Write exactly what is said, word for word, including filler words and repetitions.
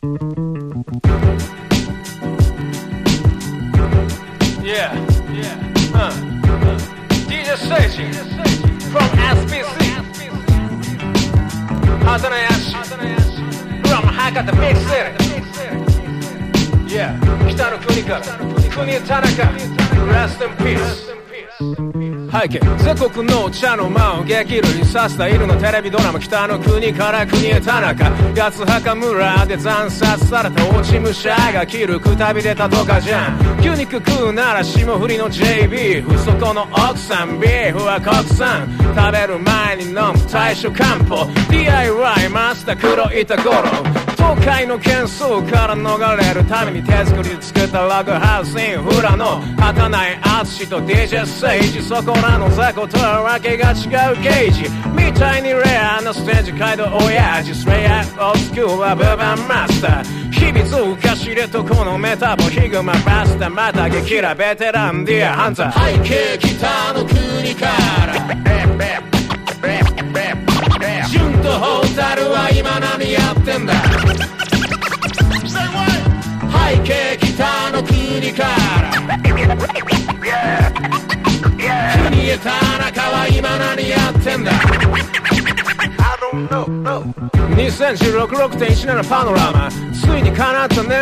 Yeah, yeah, uh, uh. ディージェー Seiji from エスピーシー 畑野ヤシ from 博多 Big City Yeah 北の国から国田中 Rest in peace背景全国のお茶の間を激類させた犬のテレビドラマ北の国から国へ田中八つ墓村で惨殺された落ち武者が切るくたび出たとかじゃん牛肉食うなら霜降りの ジェイビーフそこの奥さんビーフは国産食べる前に飲む大衆漢方 ディーアイワイ マスター黒板五郎東海の喧騒から逃れるために手作りで作ったラグハウスインフラの畑内淳と ディージェー Seijiそこらの雑魚とはわけが違うゲージみたいにレアなステージ街道親父ストレイアップオースクールはブーバンマスター日々増加しれとこのメタボヒグマバスタまた激ラベテランディアハンター背景北の国から純とホタルは今何やってんだ背景北の国から国へ田中は今何やってんだにせんじゅうろく ろくてんいちなな パノラマついに叶ったね